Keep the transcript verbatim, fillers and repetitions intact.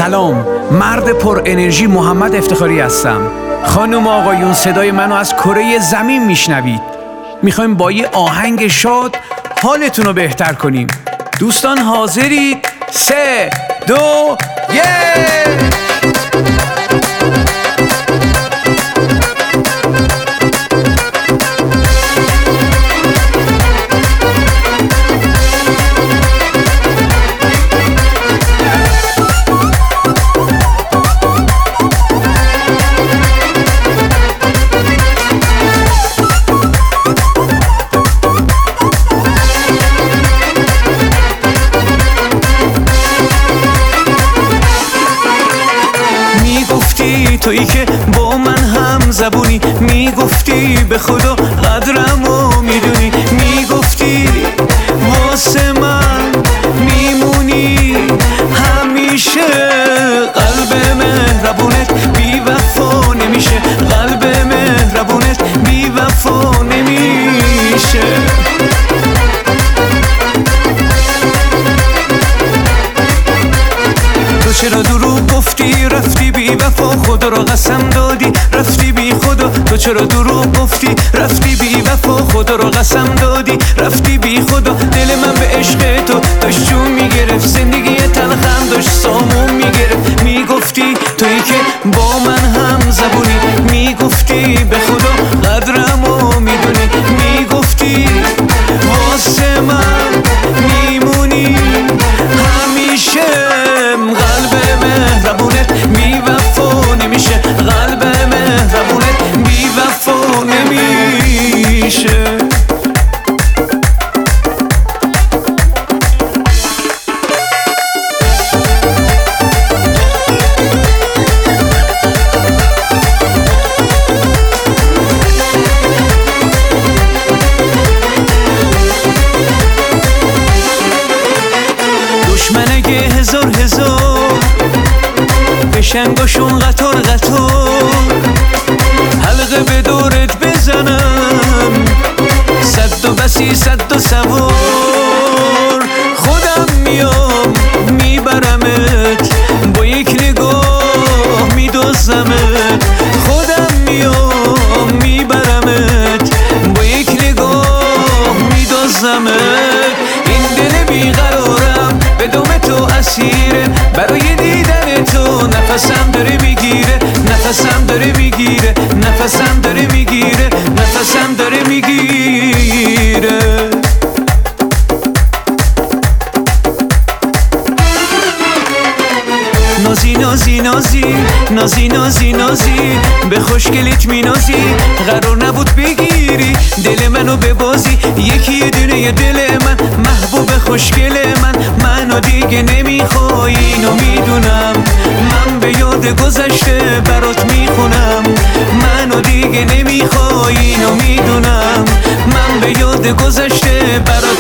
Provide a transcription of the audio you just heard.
سلام، مرد پر انرژی محمد افتخاری هستم. خانم آقایون، صدای منو از کره زمین میشنوید. میخوایم با یه آهنگ شاد حالتون رو بهتر کنیم. دوستان حاضرید؟ سه دو یک. تویی که با من هم زبونی، میگفتی به خدا قدرمو میدونی، میگفتی واسه من میمونی همیشه. قلب مهربونت بی وفا نمیشه، قلب مهربونت بی وفا نمیشه. تو چرا دروغ گفتی رفتی بی وفا، خدا را قسم دادی رفتی بی خدا. تو چرا دروغ گفتی رفتی بی وفا، خدا را قسم دادی رفتی بی خدا. دل من به عشق تو داشت جون میگرفت، زندگی تلخم داشت سامون میگرفت. میگفتی تویی که با من هم زبونی، میگفتی به خدا قدرمو میدونی، میگفتی واسه من میمونی همیشه. قلب مهربونت بی وفا نمیشه، قلب مهربونت بی وفا نمیشه. دشمنه هزار هزار بشنگاشون قطار قطار، حلقه به دورت بزنم صد و بسی صد و سوار. خودم میام میبرمت با یک نگاه میدوزمت، خودم میام میبرمت با یک نگاه میدوزمت. این دل بیقرارم به دم تو اسیره، برای دیدن تو نفسم داره میگیره، نفسم داره میگیره، نفسم داره میگیره، نفسم داره میگیره. نازی نازی نازی نازی نازی نازی به خوشگلیت می نازی، قرار نبود بگیری دل منو به بازی. یکی یه دونه یه دل من محبوب خوشگل من، منو دیگه نمیخوای اینو میدونم. من به یاد گذشته برات میخونم، منو دیگه نمیخوای اینو میدونم. من به یاد گذشته برات